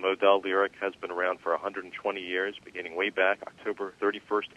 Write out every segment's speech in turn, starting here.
Modell Lyric has been around for 120 years, beginning way back October 31st,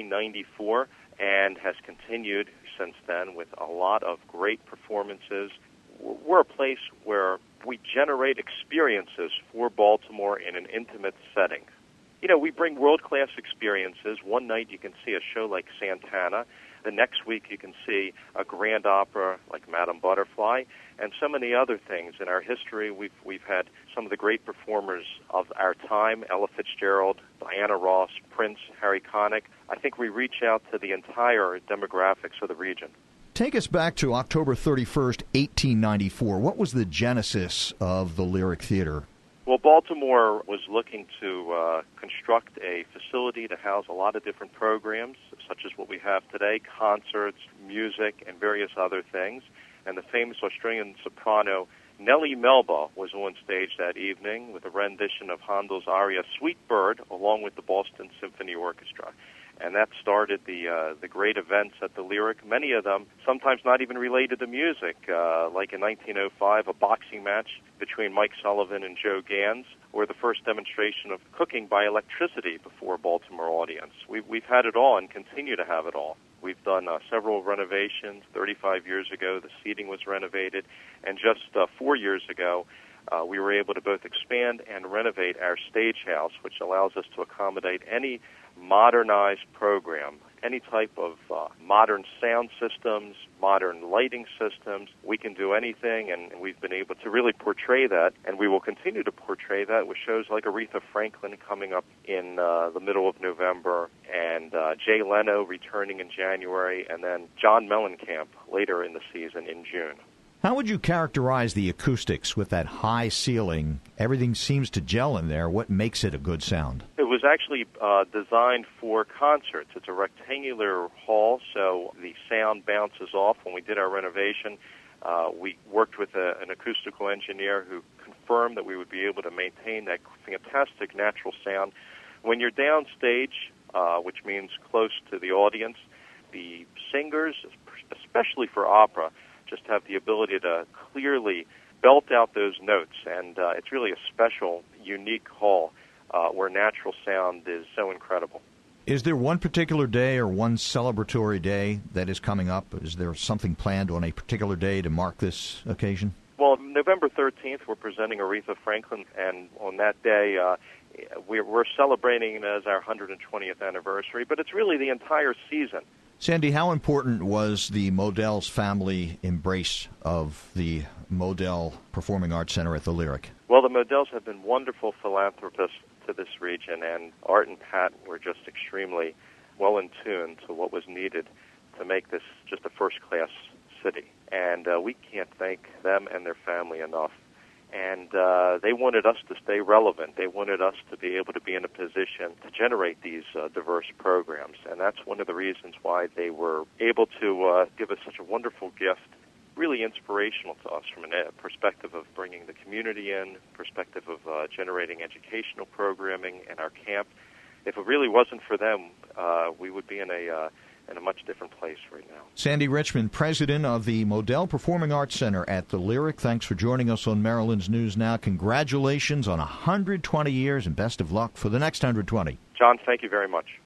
1894, and has continued since then with a lot of great performances. We're a place where we generate experiences for Baltimore in an intimate setting. You know, we bring world-class experiences. One night you can see a show like Santana. The next week you can see a grand opera like Madame Butterfly, and so many other things. In our history, we've had some of the great performers of our time: Ella Fitzgerald, Diana Ross, Prince, Harry Connick. I think we reach out to the entire demographics of the region. Take us back to October 31st, 1894. What was the genesis of the Lyric Theater? Well, Baltimore was looking to construct a facility to house a lot of different programs, such as what we have today, concerts, music, and various other things. And the famous Australian soprano Nellie Melba was on stage that evening with a rendition of Handel's aria Sweet Bird, along with the Boston Symphony Orchestra. And that started the great events at the Lyric, many of them sometimes not even related to music, like in 1905, a boxing match between Mike Sullivan and Joe Gans, or the first demonstration of cooking by electricity before a Baltimore audience. We've had it all and continue to have it all. We've done several renovations. 35 years ago, the seating was renovated, and just 4 years ago, we were able to both expand and renovate our stage house, which allows us to accommodate any modernized program, any type of modern sound systems, modern lighting systems. We can do anything, and we've been able to really portray that, and we will continue to portray that with shows like Aretha Franklin coming up in the middle of November, and Jay Leno returning in January, and then John Mellencamp later in the season in June. How would you characterize the acoustics with that high ceiling? Everything seems to gel in there. What makes it a good sound? It was actually designed for concerts. It's a rectangular hall, so the sound bounces off. When we did our renovation, we worked with an acoustical engineer who confirmed that we would be able to maintain that fantastic natural sound. When you're downstage, which means close to the audience, the singers, especially for opera, just have the ability to clearly belt out those notes, and it's really a special, unique hall where natural sound is so incredible. Is there one particular day or one celebratory day that is coming up? Is there something planned on a particular day to mark this occasion? Well, November 13th, we're presenting Aretha Franklin, and on that day, we're celebrating it as our 120th anniversary, but it's really the entire season. Sandy, how important was the Modell's family embrace of the Modell Performing Arts Center at the Lyric? Well, the Modells have been wonderful philanthropists to this region, and Art and Pat were just extremely well in tune to what was needed to make this just a first-class city. And we can't thank them and their family enough. And they wanted us to stay relevant. They wanted us to be able to be in a position to generate these diverse programs. And that's one of the reasons why they were able to give us such a wonderful gift, really inspirational to us from a perspective of bringing the community in, perspective of generating educational programming in our camp. If it really wasn't for them, we would be in a much different place right now. Sandy Richmond, president of the Modell Performing Arts Center at the Lyric. Thanks for joining us on Maryland's News Now. Congratulations on 120 years and best of luck for the next 120. John, thank you very much.